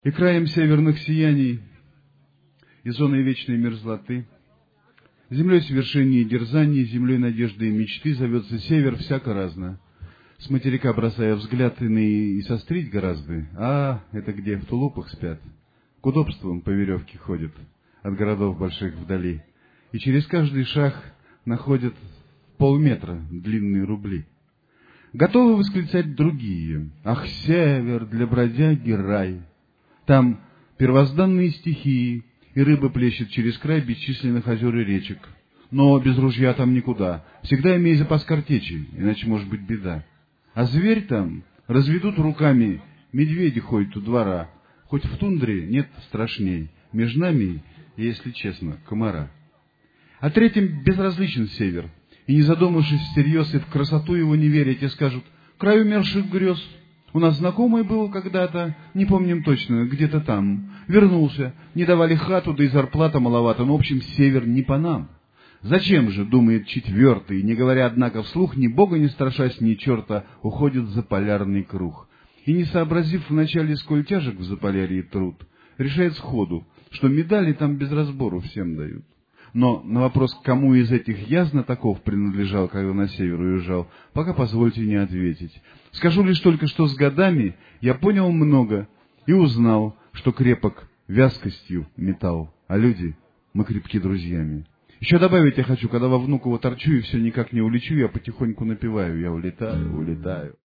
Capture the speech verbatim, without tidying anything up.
И краем северных сияний, и зоной вечной мерзлоты, землей свершений и дерзаний, землей надежды и мечты зовется север всяко разно. С материка бросая взгляд иные и сострить гораздо. А, это где в тулупах спят, к удобствам по веревке ходят, от городов больших вдали, и через каждый шаг находят полметра длинные рубли. Готовы восклицать другие: ах, север для бродяги рай! Там первозданные стихии, и рыба плещет через край бесчисленных озер и речек. Но без ружья там никуда. Всегда имей запас картечи, иначе может быть беда. А зверь там разведут руками, медведи ходят у двора. Хоть в тундре нет страшней, между нами, если честно, комара. А третьим безразличен север. И не задумавшись всерьез и в красоту его не веря, те скажут: край умерших грез. У нас знакомый был когда-то, не помним точно, где-то там. Вернулся, не давали хату, да и зарплата маловато, но в общем север не по нам. Зачем же, думает четвертый, не говоря, однако, вслух, ни бога не страшась, ни черта, уходит за полярный круг. И не сообразив вначале, сколь тяжек в Заполярье труд, решает сходу, что медали там без разбору всем дают. Но на вопрос, кому из этих я знатоков принадлежал, когда на север уезжал, пока позвольте не ответить. Скажу лишь только, что с годами я понял много и узнал, что крепок вязкостью металл, а люди, мы крепки друзьями. Еще добавить я хочу, когда во Внуково торчу и все никак не улечу, я потихоньку напеваю: я улетаю, улетаю.